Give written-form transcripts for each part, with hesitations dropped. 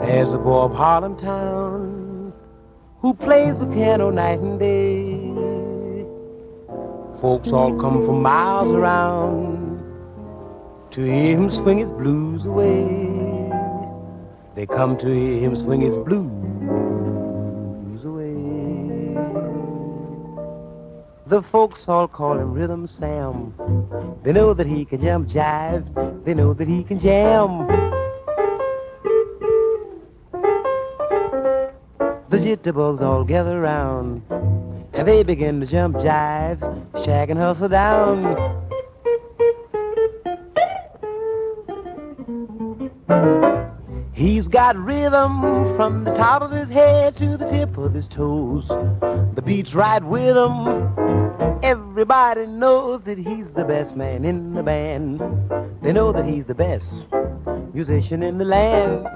There's a boy of Harlem Town who plays the piano night and day. Folks all come from miles around to hear him swing his blues away. They come to hear him swing his blues away. The folks all call him Rhythm Sam. They know that he can jump jive. They know that he can jam. The jitterbugs all gather round and they begin to jump jive, shag and hustle down. He's got rhythm from the top of his head to the tip of his toes. The beat's right with him. Everybody knows that he's the best man in the band. They know that he's the best musician in the land.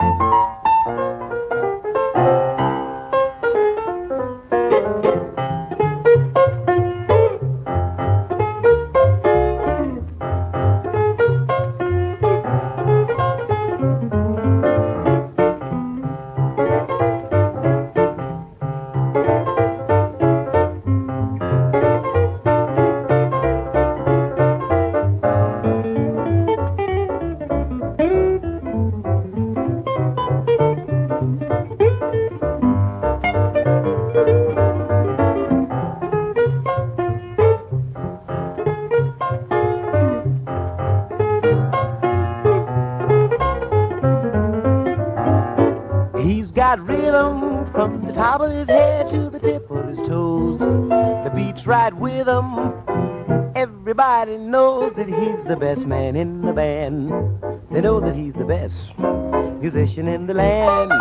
He's got rhythm from the top of his head to the tip of his toes. The beat's right with him. Everybody knows that he's the best man in the band. They know that he's the best musician in the land.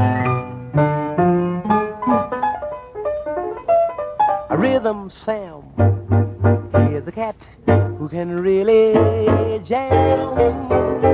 A Rhythm Sam, he is a cat who can really jam.